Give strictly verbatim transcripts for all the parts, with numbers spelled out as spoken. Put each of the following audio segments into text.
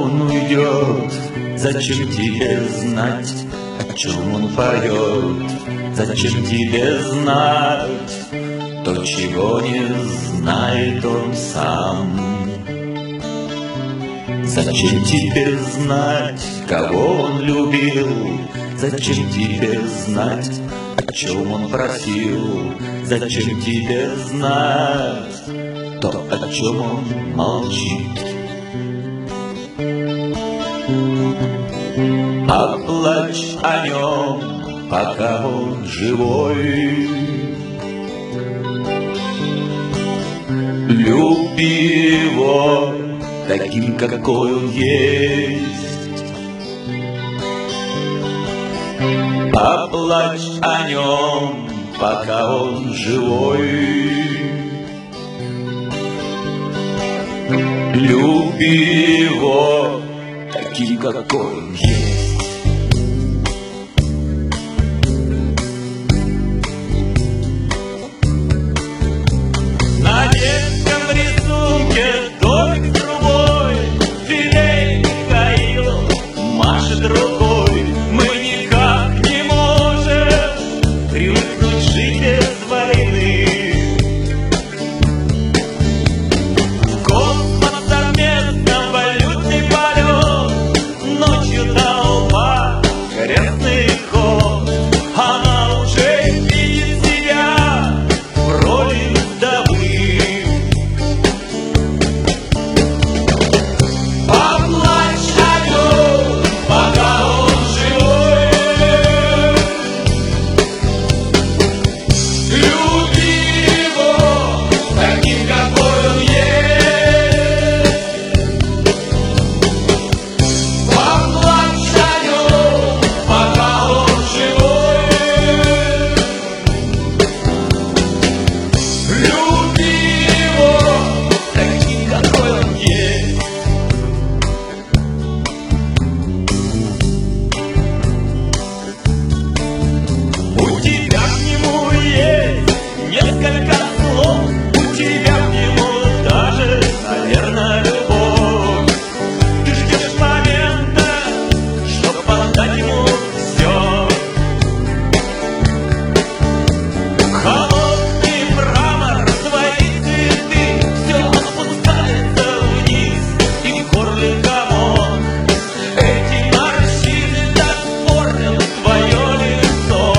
он уйдет, зачем тебе знать, о чем он поет? Зачем тебе знать то, чего не знает он сам? Зачем тебе знать, кого он любил? Зачем тебе знать, о чем он просил? Зачем тебе знать то, о чем он молчит? Поплачь о нем, пока он живой. Люби его таким, какой он есть. Поплачь о нем, пока он живой. Люби его таким, какой он есть. На детском рисунке домик с трубой, филей Михаил машет рукой. Мы никак не можем привыкнуть жить без войны. В космос совместно валютный полет, ночью толпа, грязный ход. Она уже видит себя в роли вдовы. Поплачь о нем, пока он живой. Люби его таким, какой он есть. Поплачь о нем, пока он живой. Люби его таким, какой он есть. У тебя к нему есть несколько слов, у тебя к нему даже, наверное, любовь. Ты ждешь момента, чтоб отдать ему все. Холодный мрамор, твои цветы, все опускается вниз, и в горле комок. Эти морщины так портят твое лицо.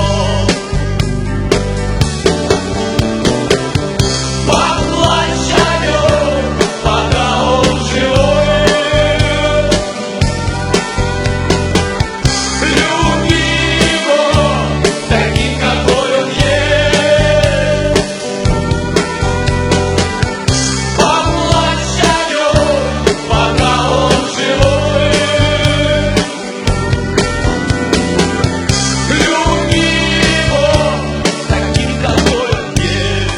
Поплачь о нем, пока он живой. Люби его таким, какой он есть. Поплачь о нем, пока он живой. Люби его таким, какой он есть.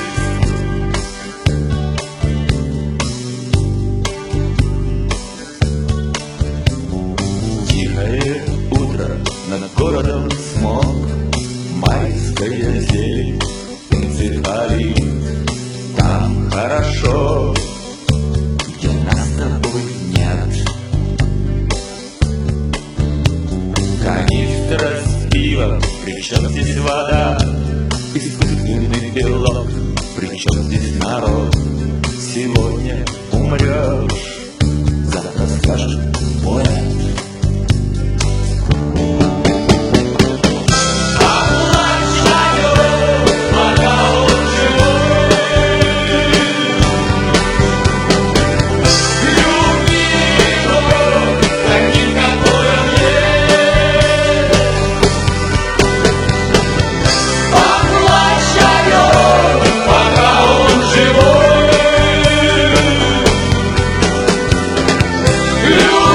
Тихое утро, над городом смог, майская зелень, энцефалит. Там хорошо, где нас с тобой нет. Канистра с пивом, причем здесь вода? Искусственный белок, причем здесь народ? Сегодня умрешь, завтра скажешь «Ой». Поплачь о нем, пока он живой. Люби его таким, какой он есть. Поплачь о нем, пока он живой. Люби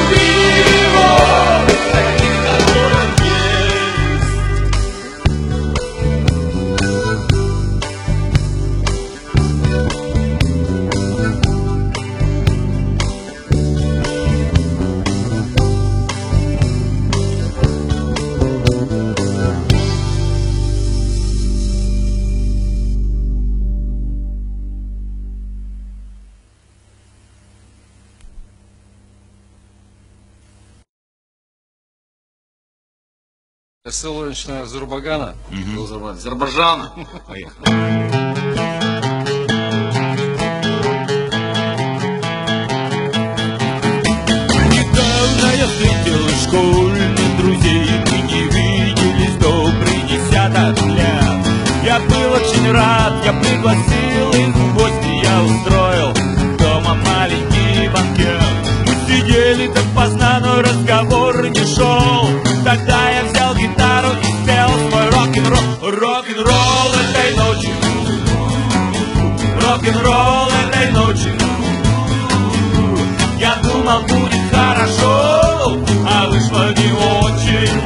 Село начинаю с Зурбагана, Угу. Азербайджана. Поехали. Недавно я встретил школьных друзей, мы не виделись добрый десяток лет. Я был очень рад, я пригласил их в гости, я устроил дома маленький банкет. Мы сидели так поздно, но разговор не шел. Тогда я взял гитару и спел свой рок-н-ролл, рок-н-ролл этой ночи, рок-н-ролл этой ночи. Я думал, будет хорошо, а вышло не очень.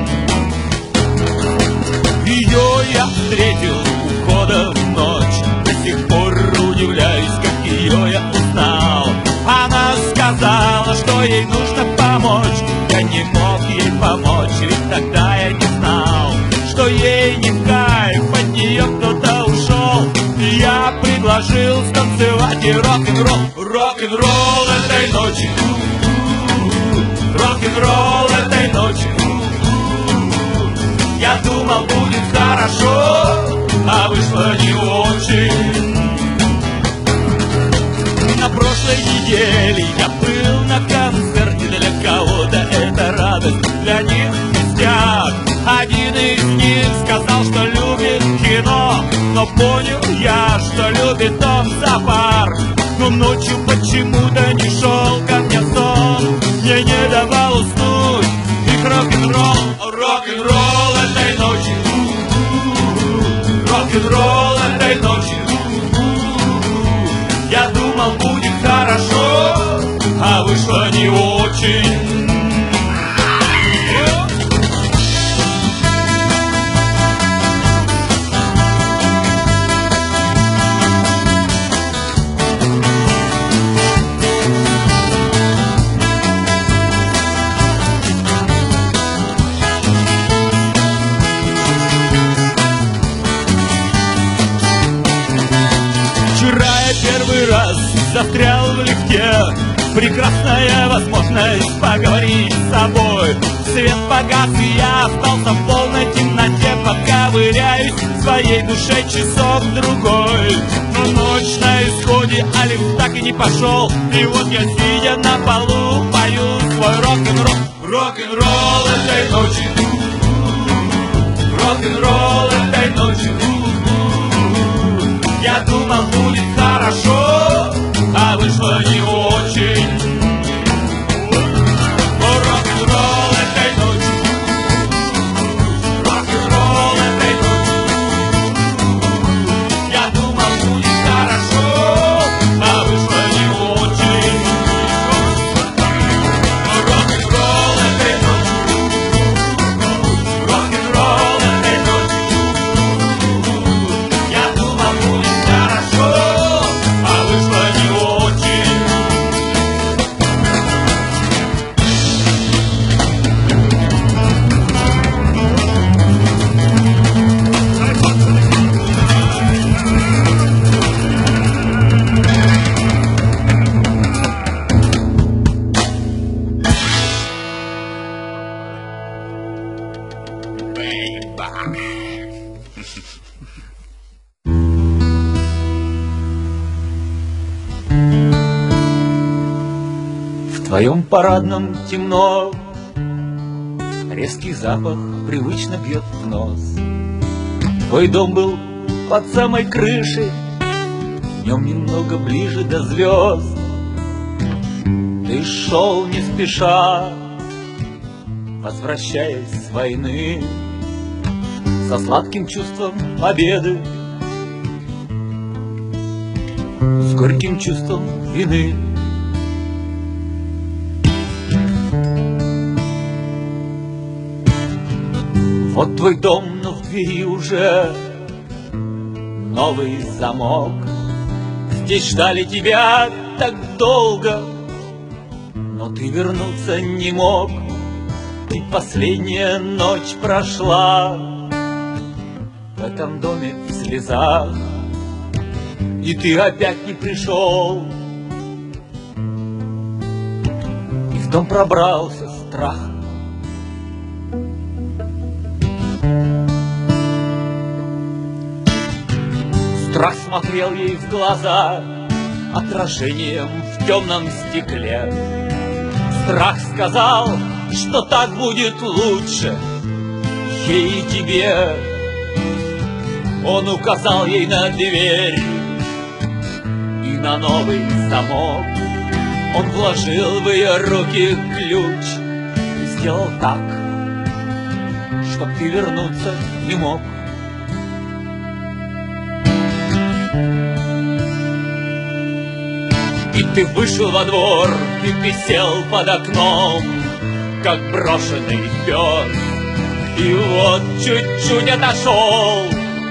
Ее я встретил у входа в ночь, до сих пор удивляюсь, как ее я узнал. Она сказала, что ей нужно помочь. Я не мог ей помочь, ведь тогда я не знал, что ей не в кайф, от нее кто-то ушел. Я предложил станцевать и рок-н-ролл, рок-н-ролл этой ночи, рок-н-ролл этой ночи. Я думал, будет хорошо, а вышло не очень. На прошлой неделе я был на концерте, для кого-то это радость, для них пустяк. Один из них сказал, что любит кино, но понял я, что любит он зоопарк. Но ночью почему-то не шел ко мне сон, мне не давал уснуть их рок-н-ролл, рок-н-ролл этой ночи, рок-н-ролл этой ночи. Я думал, будет хорошо, а вышло не очень. Вчера я первый раз застрял в лифте. Прекрасная возможность поговорить с собой. Свет погас, и я остался в полной темноте, пока ковыряюсь в своей душе часок-другой. Но ночь на исходе, а лифт так и не пошел. И вот я, сидя на полу, пою свой рок-н-ролл, рок-н-ролл этой ночи, рок-н-ролл этой ночи. Я думал, будет хорошо, а вышло не очень. Рок-н-ролл этой ночи, рок-н-ролл этой ночи. Я думал, будет хорошо, а вышло не очень. Рок-н-ролл этой ночи, рок-н-ролл этой ночи. Я думал, будет хорошо, а вышло не очень. В твоем парадном темно, резкий запах привычно бьет в нос. Твой дом был под самой крышей, днем немного ближе до звезд. Ты шел не спеша, возвращаясь с войны, со сладким чувством победы, с горьким чувством вины. Вот твой дом, но в двери уже новый замок. Здесь ждали тебя так долго, но ты вернуться не мог. Ведь последняя ночь прошла в этом доме в слезах, и ты опять не пришел. И в дом пробрался страх. Страх смотрел ей в глаза отражением в темном стекле. Страх сказал, что так будет лучше ей и тебе. Он указал ей на дверь и на новый замок. Он вложил в ее руки ключ и сделал так, чтоб ты вернуться не мог. И ты вышел во двор, и ты сел под окном, как брошенный пес. И вот чуть-чуть отошел,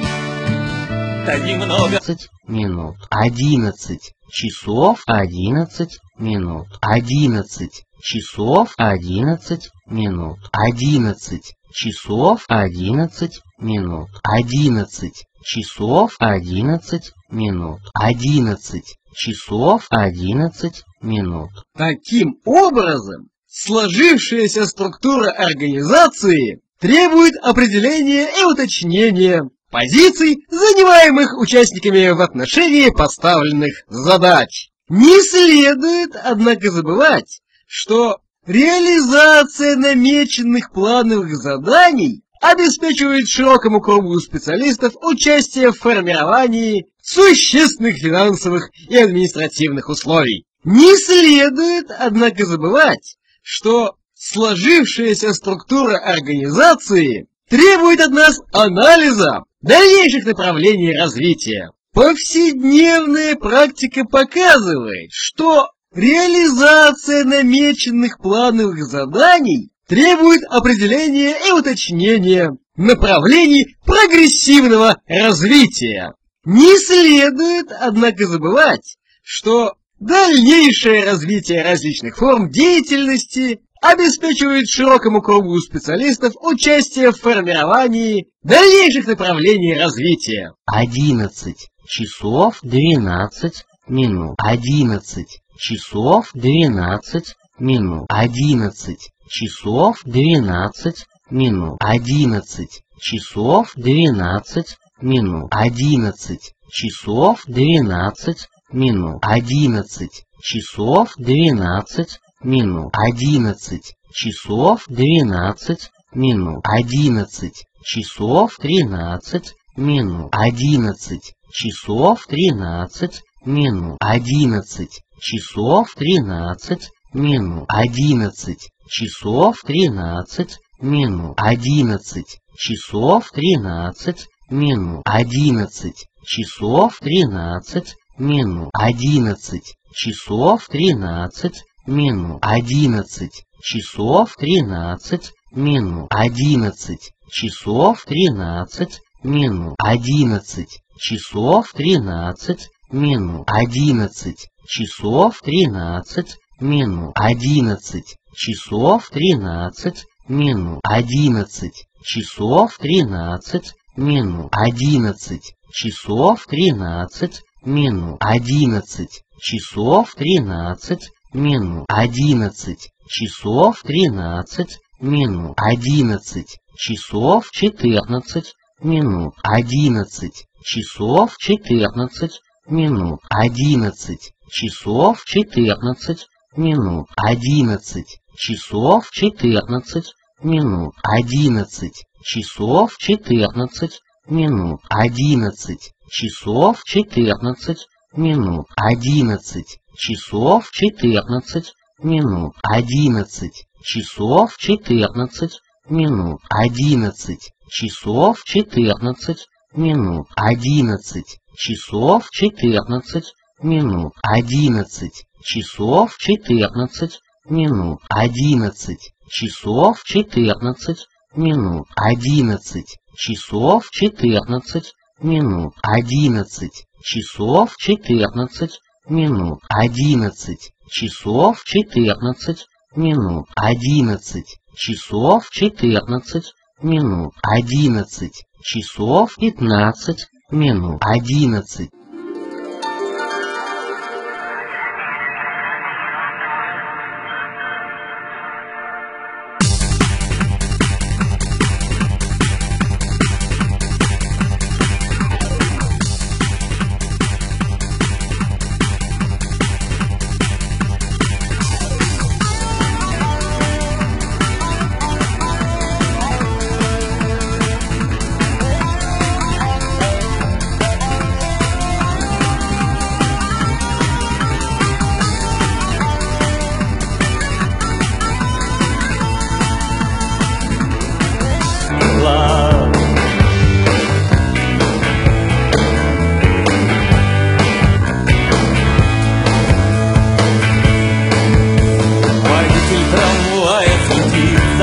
да немного. одиннадцать минут. Одиннадцать часов одиннадцать минут. Одиннадцать часов одиннадцать минут. Одиннадцать часов одиннадцать минут. Одиннадцать часов одиннадцать минут. Одиннадцать часов одиннадцать минут. Таким образом, сложившаяся структура организации требует определения и уточнения позиций, занимаемых участниками в отношении поставленных задач. Не следует, однако, забывать, что реализация намеченных плановых заданий обеспечивает широкому кругу специалистов участие в формировании существенных финансовых и административных условий. Не следует, однако, забывать, что сложившаяся структура организации требует от нас анализа дальнейших направлений развития. Повседневная практика показывает, что реализация намеченных плановых заданий требует определения и уточнения направлений прогрессивного развития. Не следует, однако, забывать, что дальнейшее развитие различных форм деятельности обеспечивает широкому кругу специалистов участие в формировании дальнейших направлений развития. Одиннадцать часов двенадцать минут. Одиннадцать часов двенадцать минут. Одиннадцать часов двенадцать минут. Одиннадцать часов двенадцать минут. Одиннадцать часов двенадцать минут. Одиннадцать часов двенадцать минут. Одиннадцать часов двенадцать минут. Одиннадцать часов тринадцать минут. Одиннадцать часов тринадцать минут. Одиннадцать часов тринадцать минут. Одиннадцать часов тринадцать минут. Одиннадцать часов тринадцать минут. Одиннадцать часов тринадцать минут. Одиннадцать часов тринадцать минут. Одиннадцать часов тринадцать минут. Одиннадцать часов тринадцать минут. Одиннадцать часов тринадцать минут. Одиннадцать часов тринадцать минут. Одиннадцать часов тринадцать минут. Одиннадцать часов тринадцать минут. Одиннадцать часов тринадцать минут. Одиннадцать часов тринадцать минут. Одиннадцать часов тринадцать минут. Одиннадцать часов четырнадцать минут. Одиннадцать часов четырнадцать минут. Одиннадцать часов четырнадцать минут. Одиннадцать часов четырнадцать минут. Одиннадцать часов четырнадцать минут. Одиннадцать часов четырнадцать минут. Одиннадцать часов четырнадцать минут. Одиннадцать часов четырнадцать минут. Одиннадцать часов четырнадцать минут. Одиннадцать часов четырнадцать минут. Одиннадцать часов четырнадцать минут. Одиннадцать часов четырнадцать минут. Одиннадцать часов четырнадцать минут. Одиннадцать часов четырнадцать минут. Одиннадцать часов четырнадцать минут. Одиннадцать часов четырнадцать минут. Одиннадцать часов пятнадцать минут. Одиннадцать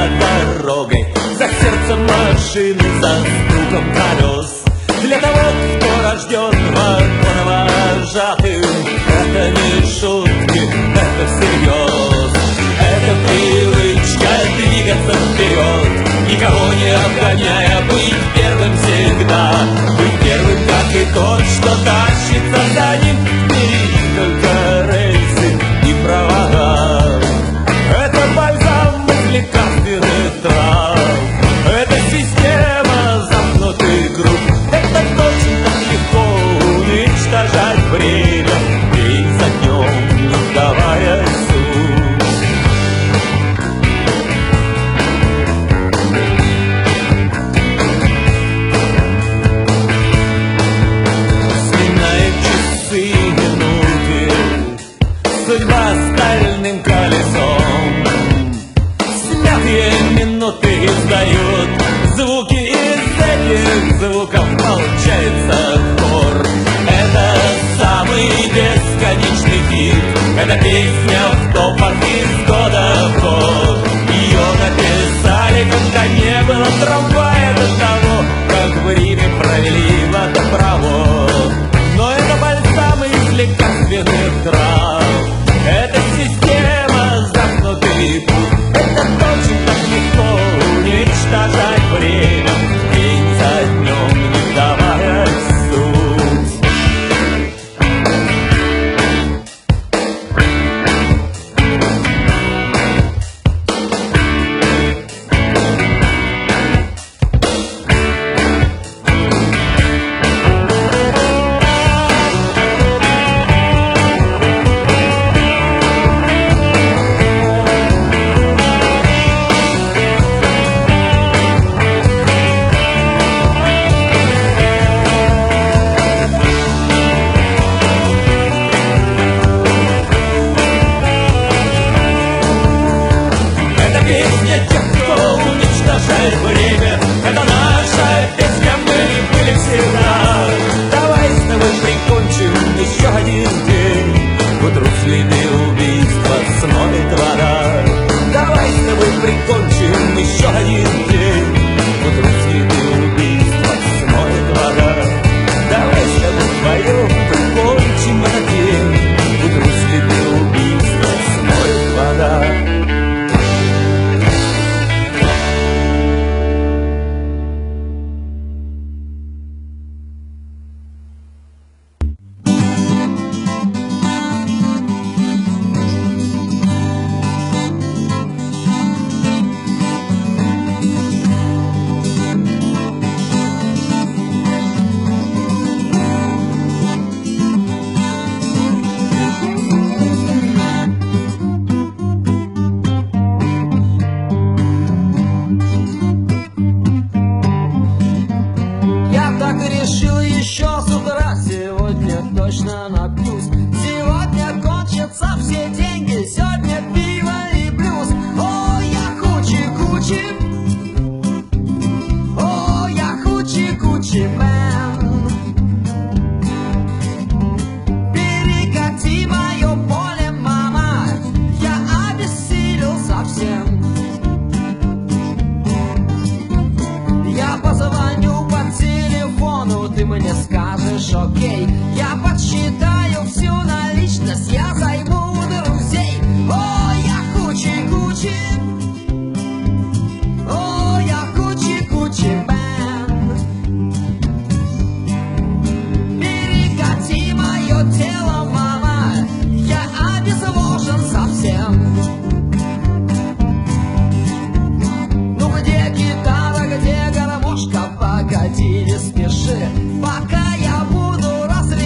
дорогой, за сердцем машины, за стуком колес. Для того, кто рожден вагоновожатым, это не шутки, это всерьез. Это привычка двигаться вперед, никого не обгоняя, быть первым всегда. Быть первым, как и тот, что тащится за ним, впереди только рельсы и провода. Это бальзам из лекарственных трав, это система замкнутых групп. Это точно так легко уничтожать время, день за днем, не давая суть. Сменяет часы, минуты, судьба стальным колесом. Смятые минуты издают звуки, из этих звуков получается хор. Это самый бесконечный хит, это песня в топах из года в год. Ее написали, когда не было трамвая, до того, как в Риме провели водопровод. Но это бальзам из лекарственных трав, это система замкнутый путь. Это точно так легко уничтожать время, день за днем, не давая суть. Время, это наша песня, мы были всегда. Давай с тобой прикончим еще один день, к утру следы убийства смоет вода. Давай с тобой прикончим еще один день, к утру следы убийства смоет вода. Давай с тобой вдвоем прикончим этот день, к утру следы убийства смоет вода. Пока я буду раз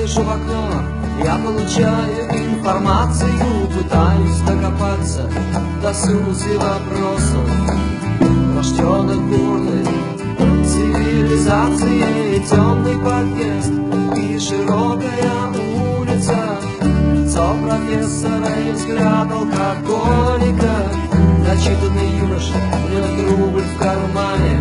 гляжу в окно, я получаю информацию, пытаюсь докопаться до сути вопросов, рожденных бурной цивилизацией. Темный подъезд и широкая улица, лицо профессора и взгляд алкоголика. Начитанный юноша мнет рубль в кармане,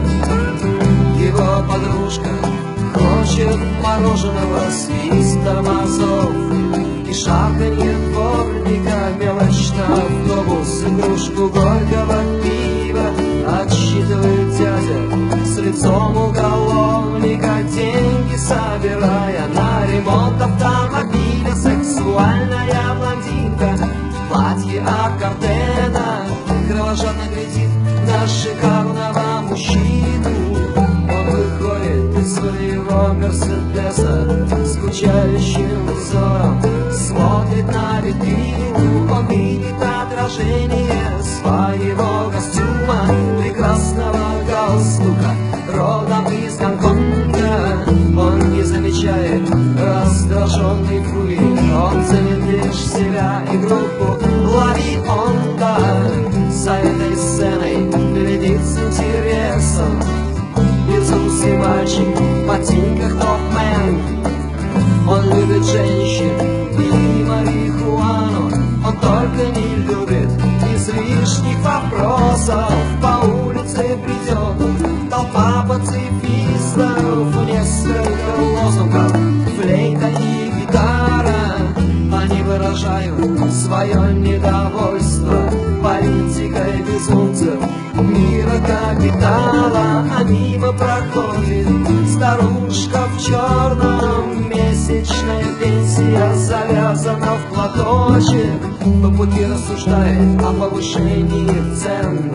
его подружка хочет мороженого, свист тормозов и шарканье дворника. Мелочь на автобус, игрушку горького пива отсчитывает дядя с лицом уголовника, деньги собирая на ремонт автомобиля. Сексуальная блондинка в платье аккордена кровожадно глядит на шикарного мужчину. Он выходит из своего мерседеса, скучающим взором смотрит на витрину. Он видит отражение своего костюма, прекрасного галстука, родом из Гонконга. Он не замечает раздраженный пули, он ценит лишь себя и группу «Лови Онда». За этой сценой глядит с интересом безусый мальчик в ботинках топ-мен. Он любит женщин и марихуану, он только не любит из лишних вопросов. По улице придет толпа пацифистов, несколько лозунгов, флейта и гитара. Они выражают свое недовольство политикой безумцев мира капитала. А мимо проходит старушка в черном, месячная пенсия завязана в платочек. По пути рассуждает о повышении цен,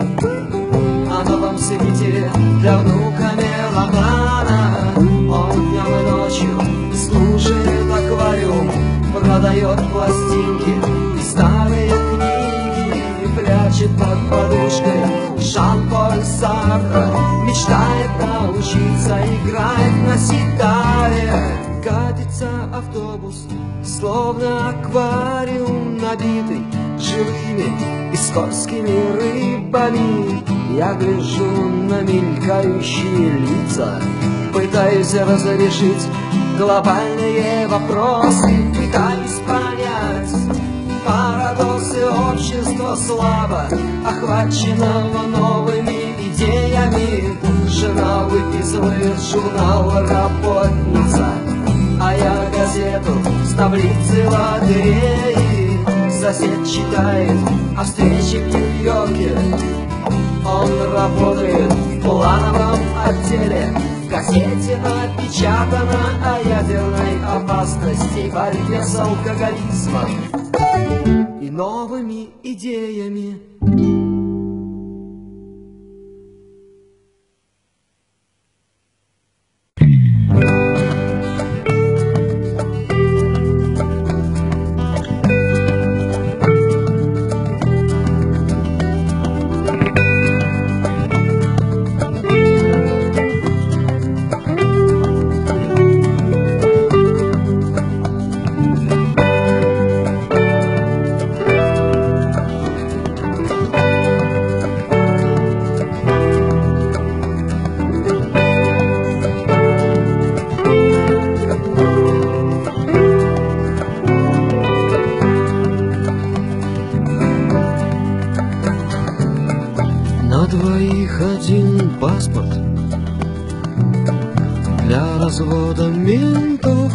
о новом свитере для внука меломана. Он днем и ночью слушает аквариум, продает пластинки и старые книги, прячет под подушкой Жан-Поль Сартра, мечтает научиться играть на ситаре. Катится автобус, словно аквариум, набитый живыми и скользкими рыбами. Я гляжу на мелькающие лица, пытаюсь разрешить глобальные вопросы, пытаюсь понять парадоксы общества слабо охваченного новыми идеями. Жена выписывает журнал «Работница», а я газету с таблицы лотереи. Сосед читает о встрече в Нью-Йорке, он работает в плановом отделе. В газете напечатано о ядерной опасности, борьбе с алкоголизмом и новыми идеями. Паспорт для развода ментов,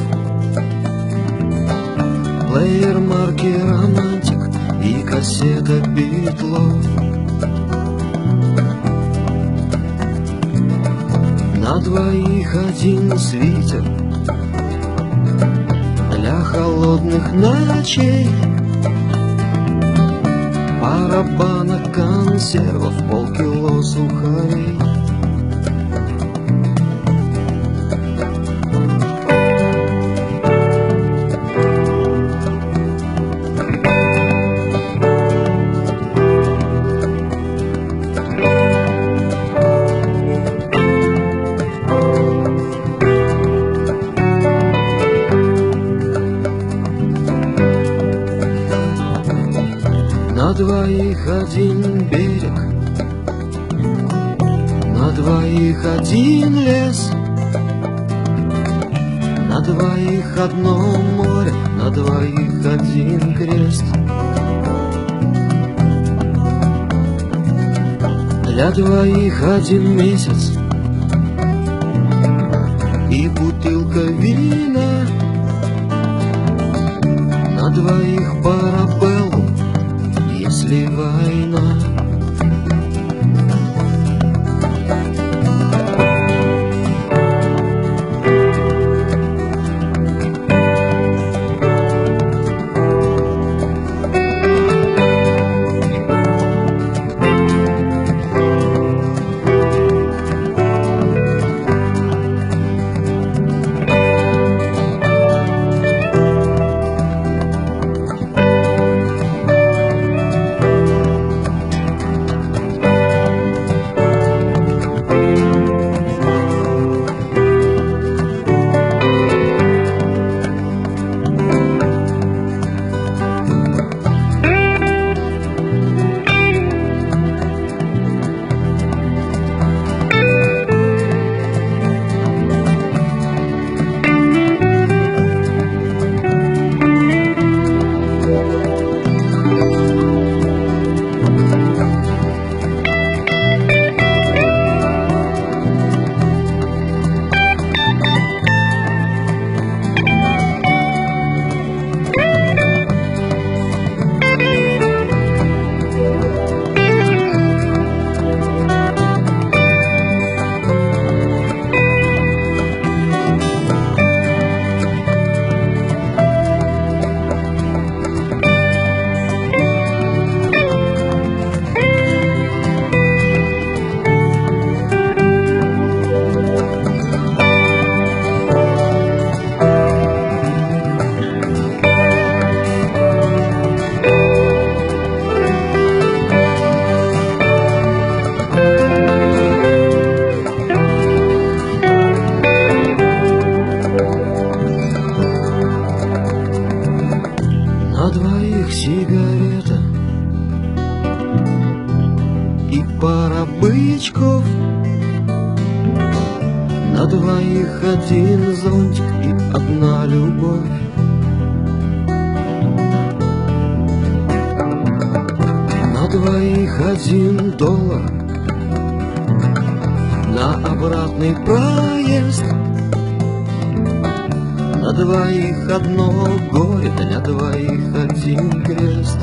плеер марки «Романтик» и кассета Битлов. На двоих один свитер для холодных ночей, пара банок консервов, полкило сухарей. На двоих один берег, на двоих один лес, на двоих одно море, на двоих один крест. Для двоих один месяц и бутылка вина, на двоих парабеллум, если война. На двоих сигарета и пара бычков, на двоих один зонтик и одна любовь. На двоих один доллар на обратный проезд, на двоих одно горе, для двоих один крест.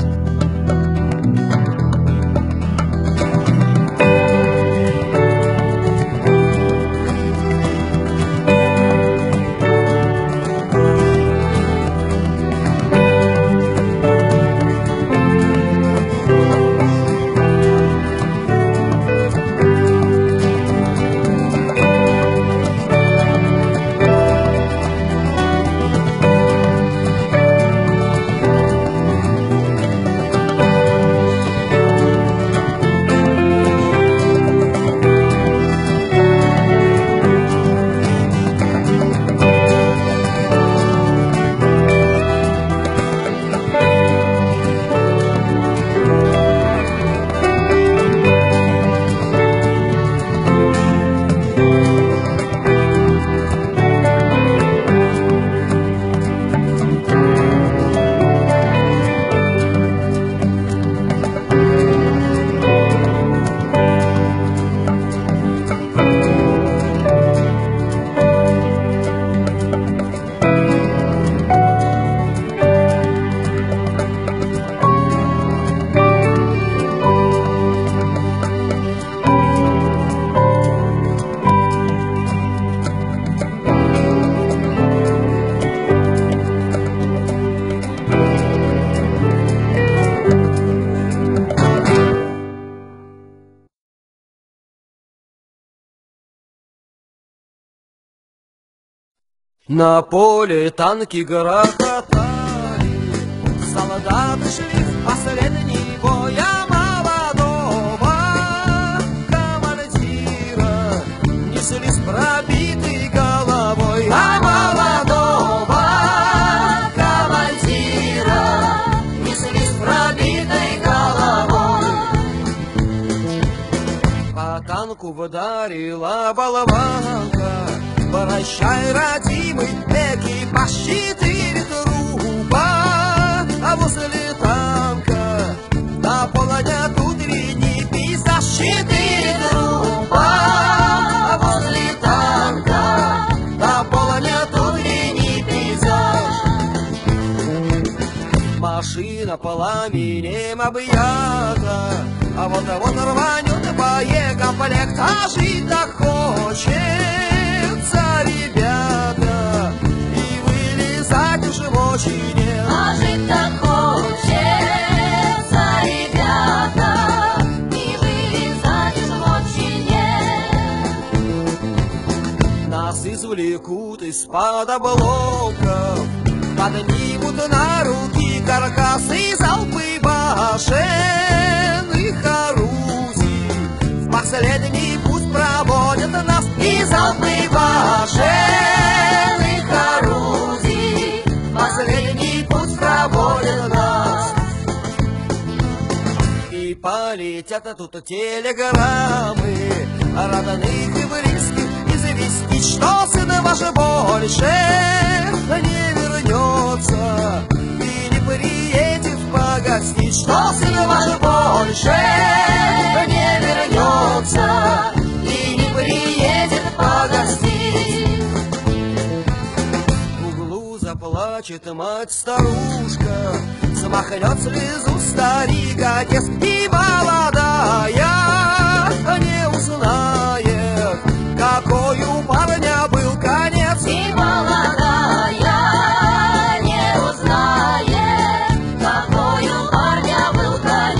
На поле танки грохотали, солдаты шли в последний бой, а молодого командира несли с пробитой головой, а молодого командира несли с пробитой головой. танку выдарила болванка. Прощай, родимый, экипаж четыре труба. А возле танка наполнят утренний пейзаж. Четыре труба. А возле танка наполнят утренний пейзаж. Машина пламенем объята, а вот а вот рванет боекомплект. А жить так хочется, ребята, и вылезать уже очень нет. А жить так хочется, ребята, и вылезать уже очень нет. Нас извлекут из-под обломков, поднимут на руки каркасы, залпы башенных орудий. В последний путь проводят нас и залпы башенных орудий. В последний путь проводят нас. И полетят тут телеграммы родных и близких известить, что сын ваш больше не вернется и не приедет погостить, что сын ваш больше не вернется и не приедет погостить. В углу заплачет мать-старушка, смахнет слезу старик отец, и молодая не узнает, какой у парня был конец. И молодая не узнает, какой у парня был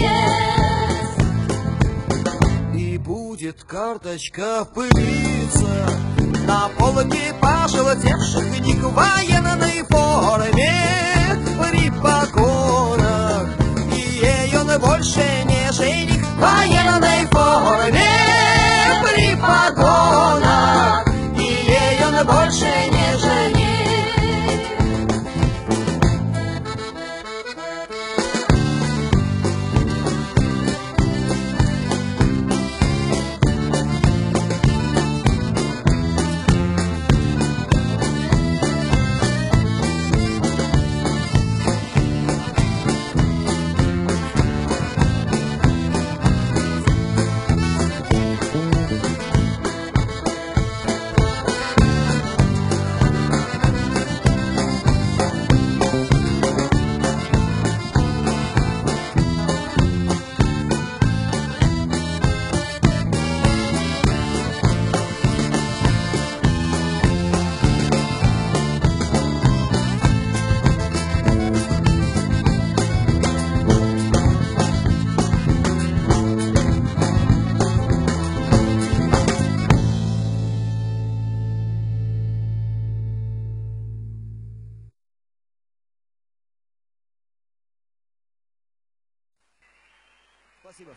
конец. И будет карточка пылиться на полке пожелтевших книг в военной форме при погонах. И ей он больше не жених в военной форме при погонах. И ей он больше не жених. Спасибо.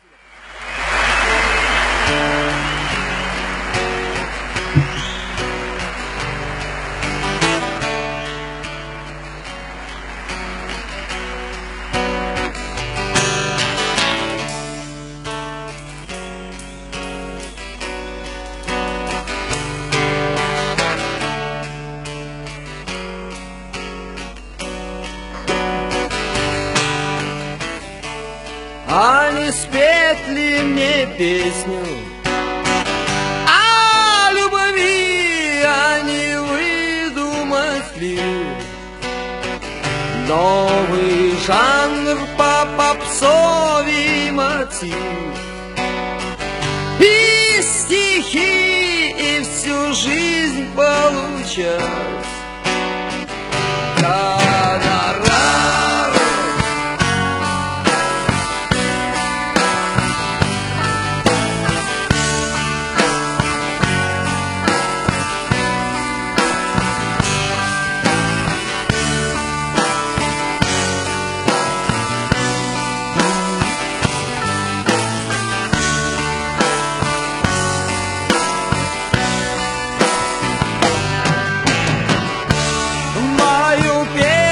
А не спеть ли мне песню о любви, а не выдумать ли новый жанр по попсовый мотив? И стихи, и всю жизнь получать гонорар. Мою песню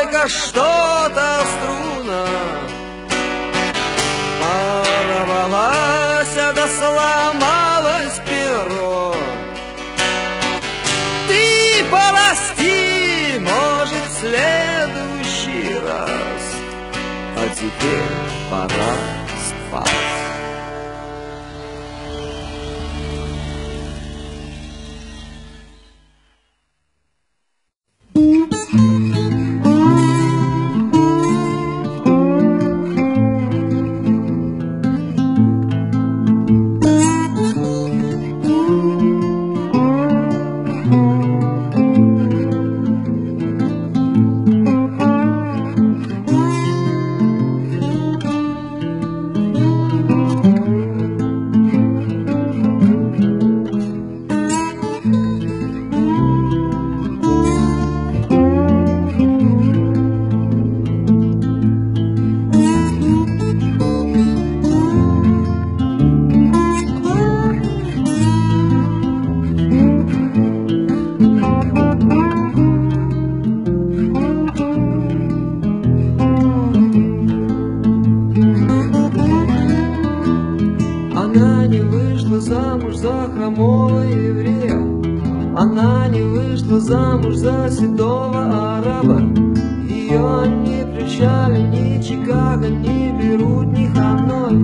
только что-то струна порвалась, да сломалось перо. Ты прости, может, в следующий раз, а теперь пора спать. Она не вышла замуж за хромого еврея, она не вышла замуж за седого араба. Ее не прельщали ни Чикаго, ни Бейрут, ни Ханой.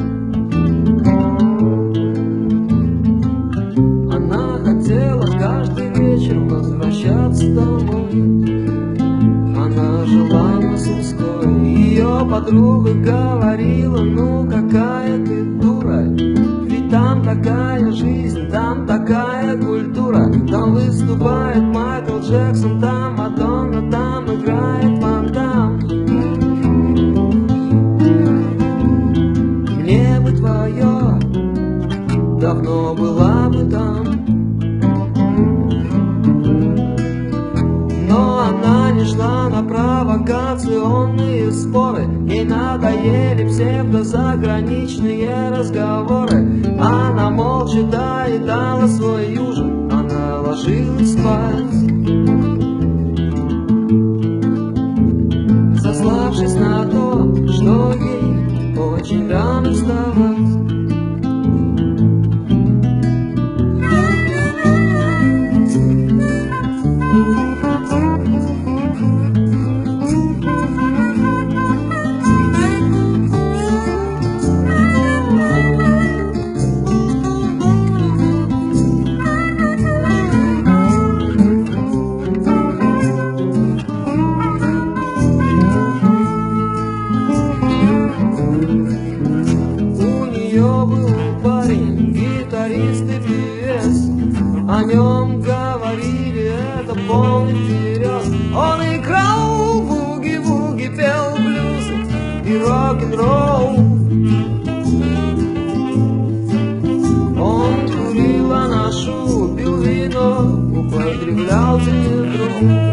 Она хотела каждый вечер возвращаться домой. Она жила на Сумской, ее подруга говорила: ну какая ты дура, ведь там такая жизнь, там такая культура. Там выступает Майкл Джексон, там Мадонна, там играет Ван Дам. Мне бы твое, давно была бы там. Но она не шла на провокационные споры, ей надоели псевдозаграничные разговоры. Она молча доедала свой ужин, она ложилась спать, сославшись на то, что ей очень рано вставать. О нем говорили, это полный вперед. Он играл буги-вуги, пел блюз и рок-н-ролл. Он курил анашу, пил вино, употреблял димедрол.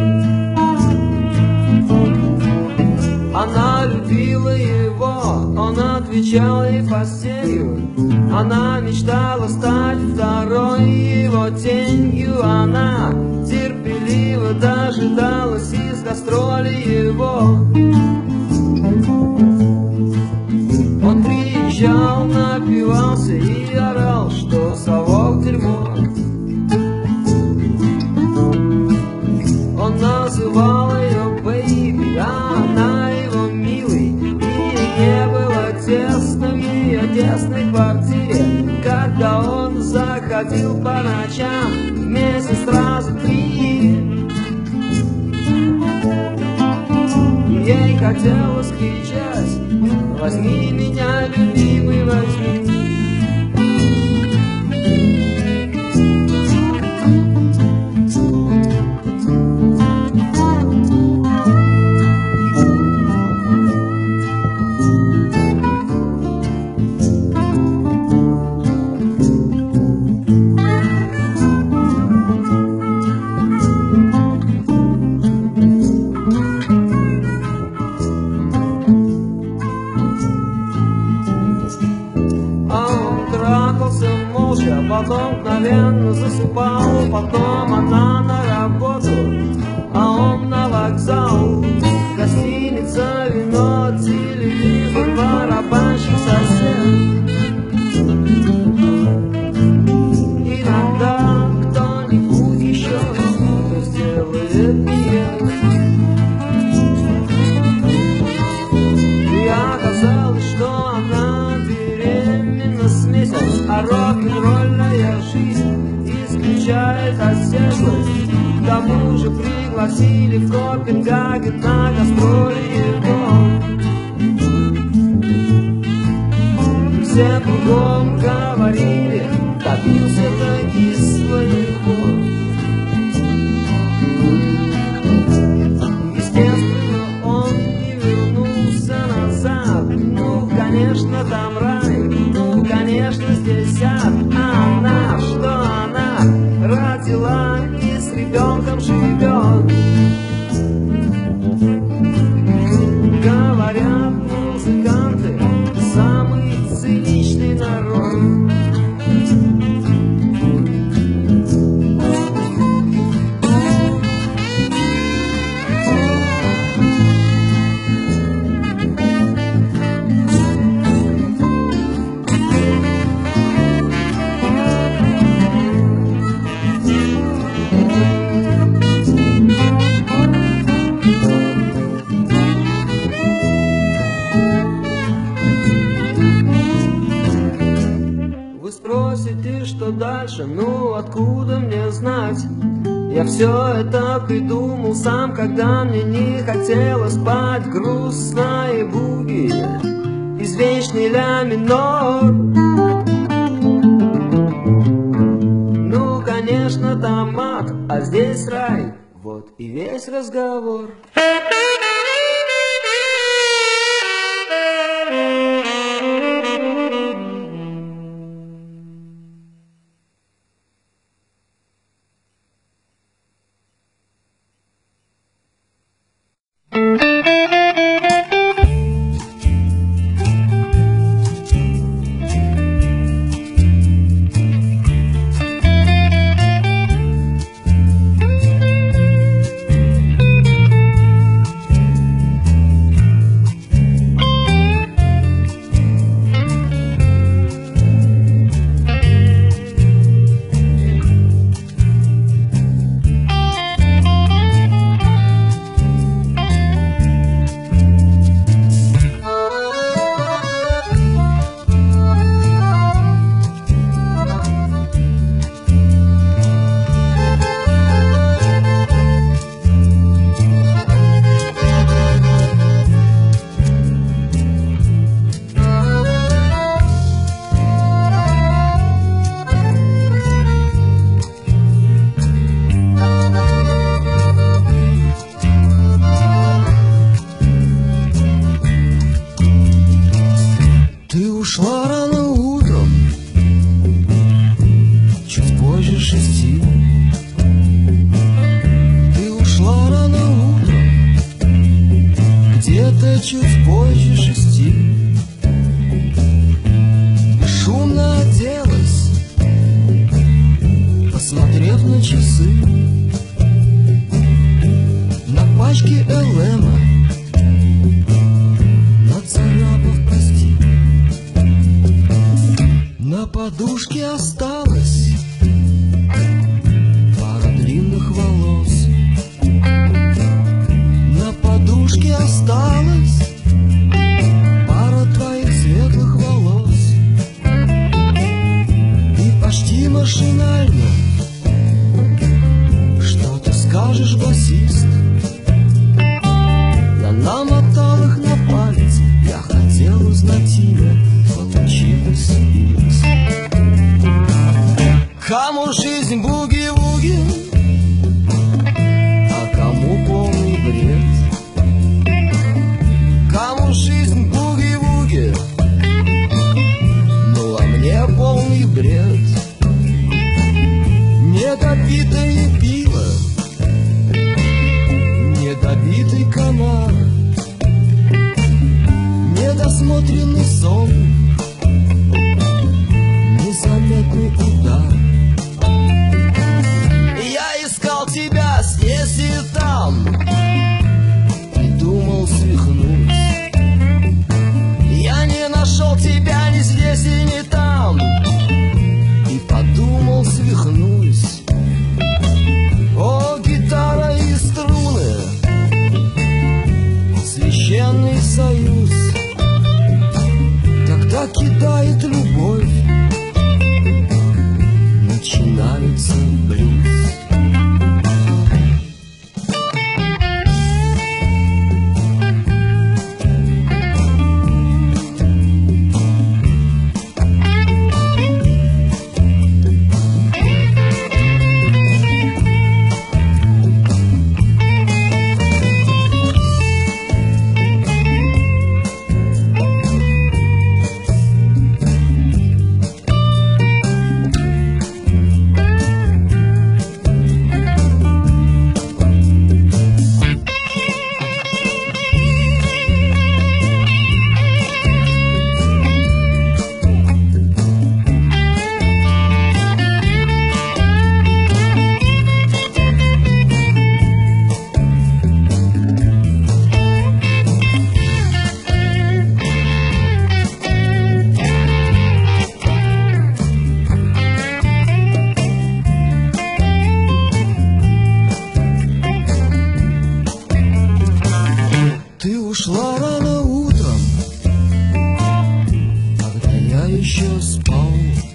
Она любила его, он отвечал ей постелью. Она мечтала стать второй его тенью. Она терпеливо дожидалась из гастроли его. Он приезжал, напивался и орал, что совок дерьмо. Он называл ее бэйби, а она его милый. И не было тесно в ее тесной квартире, когда он заходил по ночам, вместе сразу три. Ей хотелось кричать: возьми меня, любимый, возьми. или в Копенгаген на гастроли год. Все кругом говорили, добился таки своего. Естественно, он не вернулся назад. Ну, конечно, там рай, ну, конечно, здесь ад. А она, что она родила и с ребенком живет. Говорят музыканты, самый циничный народ. Вы спросите, что дальше? Ну, откуда мне знать? Я все это придумал сам, когда мне не хотелось спать. Грустные буги, извечный ля минор. Ну, конечно, там ад, а здесь рай. Вот и весь разговор. Ты ушла рано утром, чуть позже шести. Ты ушла рано утром, где-то чуть позже шести. И шумно оделась, посмотрев на часы. На пачке эл эма нацарапав прости. На подушке осталась пара длинных волос. На подушке осталась пара твоих светлых волос. И почти машинально что ты скажешь, басист. Я намотал их на палец, я хотел узнать имя, получилось икс. Кому жизнь буги-вуги, а кому полный бред. Кому жизнь буги-вуги, ну а мне полный бред. Недопитое пиво, недобитый комар, недосмотренный сон, незаметный удар. Я искал тебя здесь и там и думал свихнуть. Я не нашел тебя ни здесь и ни там и подумал свихнусь. О, гитара и струны, священный союз, когда кидает любовь, начинается блюз. ушла рано утром, когда я еще спал.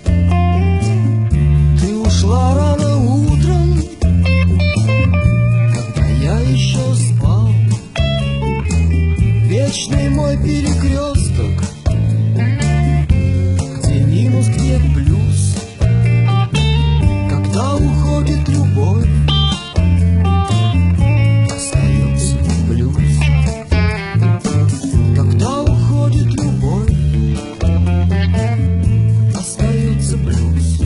Ты ушла рано утром, когда я еще спал. Вечный мой перекресток, где минус, где плюс. Когда уходит любовь, остается плюс. Когда уходит любовь, остается плюс.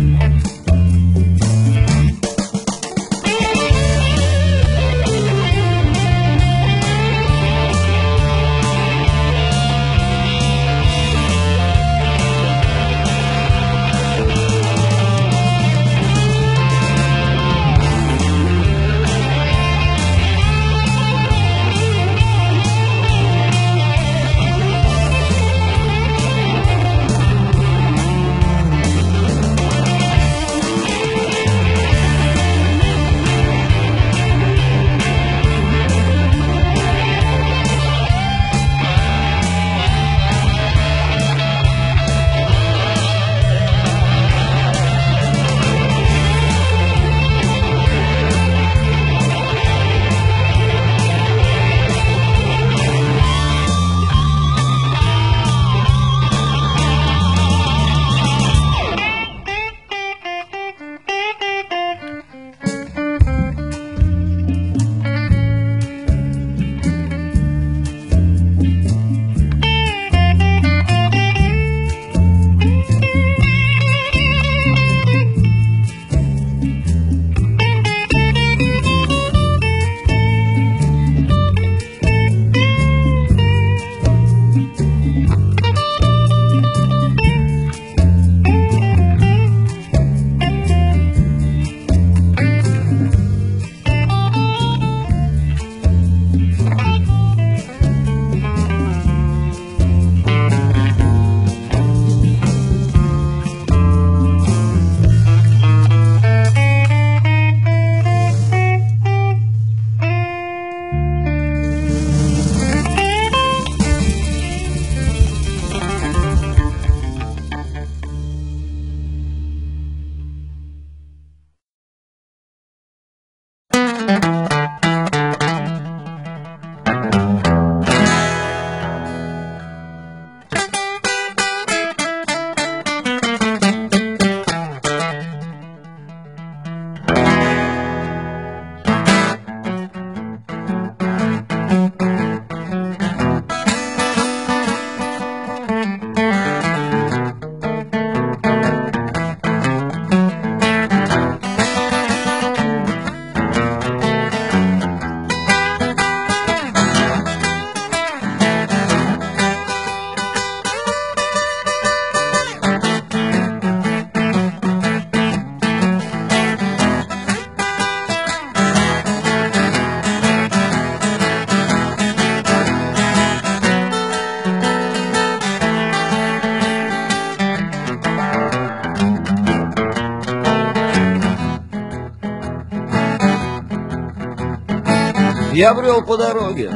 Я брел по дороге,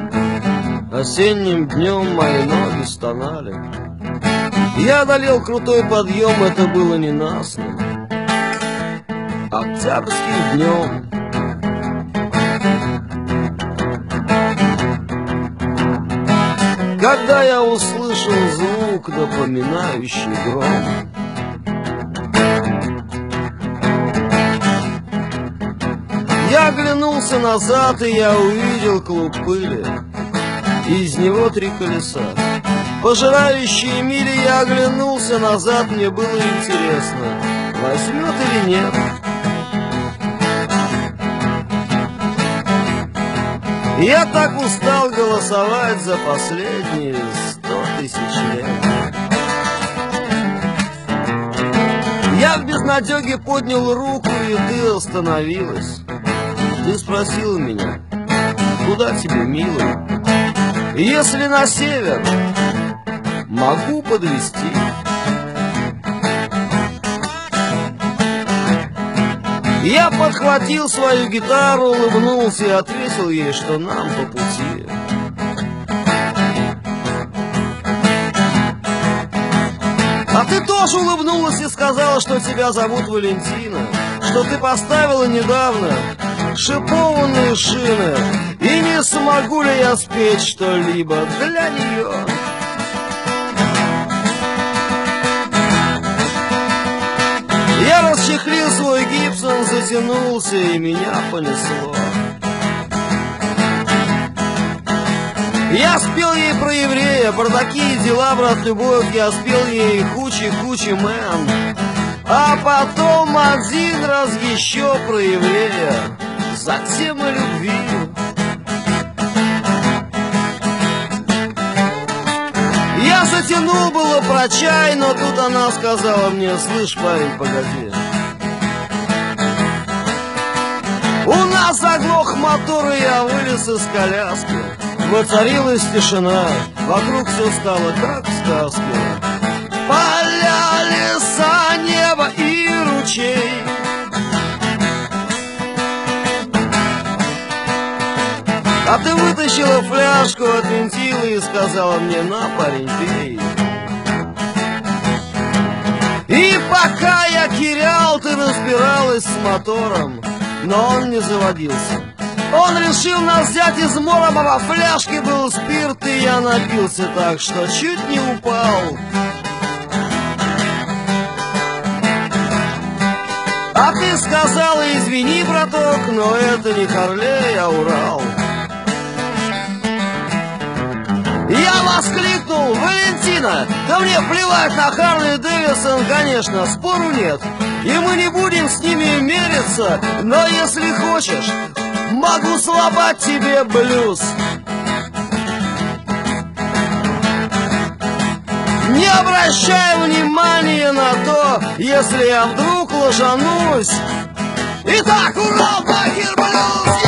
осенним днем мои ноги стонали. Я одолел крутой подъем, это было ненастным октябрьским днем. Когда я услышал звук, напоминающий гром, я оглянулся назад, и я увидел клуб пыли. Из него три колеса, пожирающие мили. Я оглянулся назад, мне было интересно, возьмет или нет. Я так устал голосовать за последние сто тысяч лет. Я в безнадеге поднял руку, и ты остановилась. Ты спросила меня, куда тебе, милый? Если на север, могу подвезти. Я подхватил свою гитару, улыбнулся и ответил ей, что нам по пути. ты тоже улыбнулась и сказала, что тебя зовут Валентина, что ты поставила недавно шипованные шины, и не смогу ли я спеть что-либо для нее. Я расчехлил свой Гибсон, затянулся, и меня понесло. Я спел ей про еврея, про такие дела, брат, любовь. Я спел ей кучи-кучи мэн, а потом один раз еще про еврея, затем о любви. Я затянул было про чай, но тут она сказала мне: слышь, парень, погоди, у нас заглох мотор, и я вылез из коляски. Воцарилась тишина, вокруг все стало как в сказке. Поля, леса, небо и ручей. А ты вытащила фляжку, отвинтила и сказала мне: на, парень, пей. И пока я кирял, ты разбиралась с мотором, но он не заводился. Он решил нас взять измором, а во фляжке был спирт, и я напился так, что чуть не упал. А ты сказала: извини, браток, но это не Харлей, а Урал. Я воскликнул: Валентина, да мне плевать на Харли Дэвидсон, конечно, спору нет, и мы не будем с ними мериться, но если хочешь, могу сломать тебе блюз. Не обращай внимания на то, если я вдруг ложанусь. Итак, Урал, Багир, блюз!